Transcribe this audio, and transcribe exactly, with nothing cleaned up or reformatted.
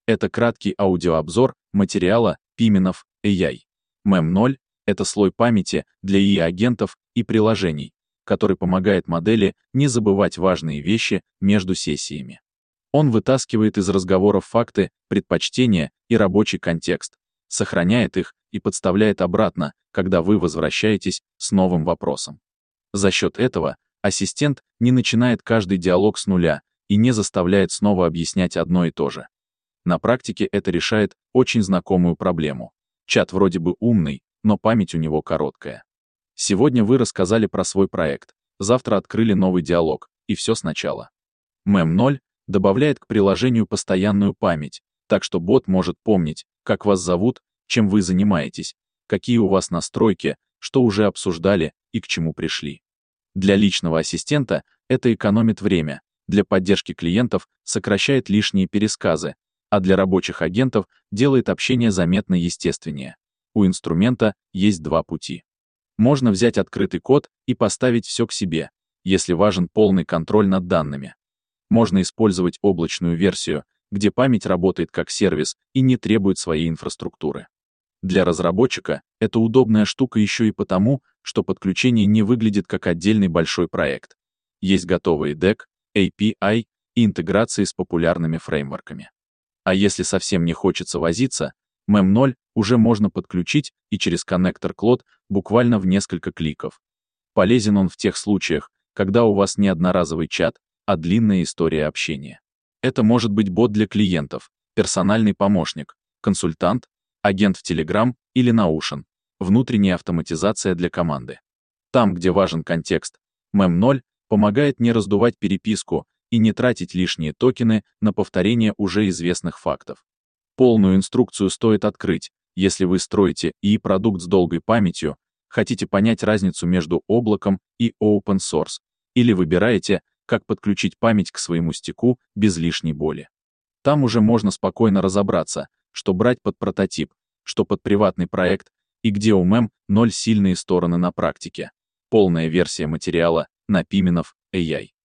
Это краткий аудиообзор материала Пименов эй ай. мем ноль — это слой памяти для и ай-агентов и приложений, который помогает модели не забывать важные вещи между сессиями. Он вытаскивает из разговоров факты, предпочтения и рабочий контекст, сохраняет их и подставляет обратно, когда вы возвращаетесь с новым вопросом. За счет этого ассистент не начинает каждый диалог с нуля и не заставляет снова объяснять одно и то же. На практике это решает очень знакомую проблему. Чат вроде бы умный, но память у него короткая. Сегодня вы рассказали про свой проект, завтра открыли новый диалог, и все сначала. мем ноль добавляет к приложению постоянную память, так что бот может помнить, как вас зовут, чем вы занимаетесь, какие у вас настройки, что уже обсуждали и к чему пришли. Для личного ассистента это экономит время, для поддержки клиентов сокращает лишние пересказы, а для рабочих агентов делает общение заметно естественнее. У инструмента есть два пути. Можно взять открытый код и поставить все к себе, если важен полный контроль над данными. Можно использовать облачную версию, где память работает как сервис и не требует своей инфраструктуры. Для разработчика это удобная штука еще и потому, что подключение не выглядит как отдельный большой проект. Есть готовые дек, эй пи ай и интеграции с популярными фреймворками. А если совсем не хочется возиться, мем ноль уже можно подключить и через коннектор Cloud буквально в несколько кликов. Полезен он в тех случаях, когда у вас не одноразовый чат, а длинная история общения. Это может быть бот для клиентов, персональный помощник, консультант, агент в Telegram или Notion, внутренняя автоматизация для команды. Там, где важен контекст, мем ноль помогает не раздувать переписку и не тратить лишние токены на повторение уже известных фактов. Полную инструкцию стоит открыть, если вы строите и ай-продукт с долгой памятью, хотите понять разницу между облаком и open source, или выбираете, как подключить память к своему стеку без лишней боли. Там уже можно спокойно разобраться, что брать под прототип, что под приватный проект, и где у мем ноль сильные стороны на практике. Полная версия материала на Пименов эй ай.